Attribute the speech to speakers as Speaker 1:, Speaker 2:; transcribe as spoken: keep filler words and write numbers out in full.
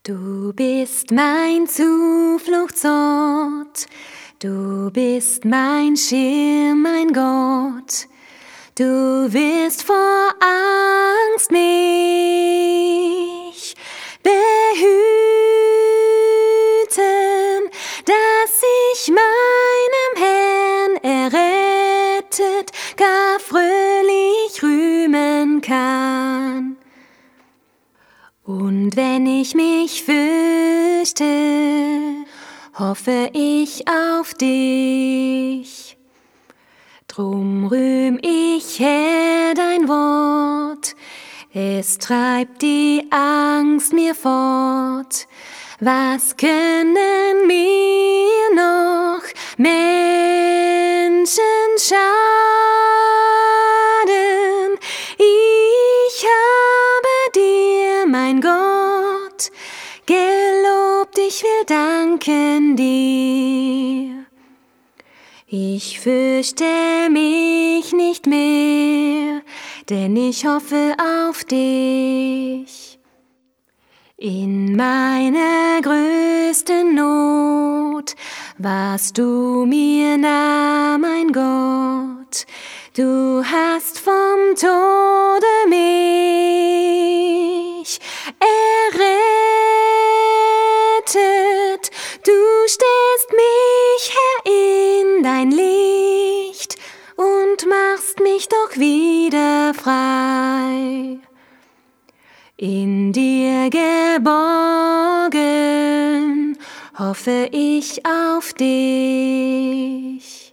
Speaker 1: Du bist mein Zufluchtsort, du bist mein Schirm, mein Gott. Du wirst vor Angst mich behüten, dass ich meinem Herrn errettet gar fröhlich rühmen kann. Und wenn ich mich fürchte, hoffe ich auf dich. Drum rühm ich, Herr, dein Wort, es treibt die Angst mir fort. Was können mir noch Menschen schaden? Ich habe dir, mein Gott, gelobt, ich will danken dir. Ich fürchte mich nicht mehr, denn ich hoffe auf dich. In meiner größten Not warst du mir nah, mein Gott. Du hast vom Tode mich errettet. Du stellst mich, Herr, in dein Licht und machst mich doch wieder frei. In dir geborgen hoffe ich auf dich.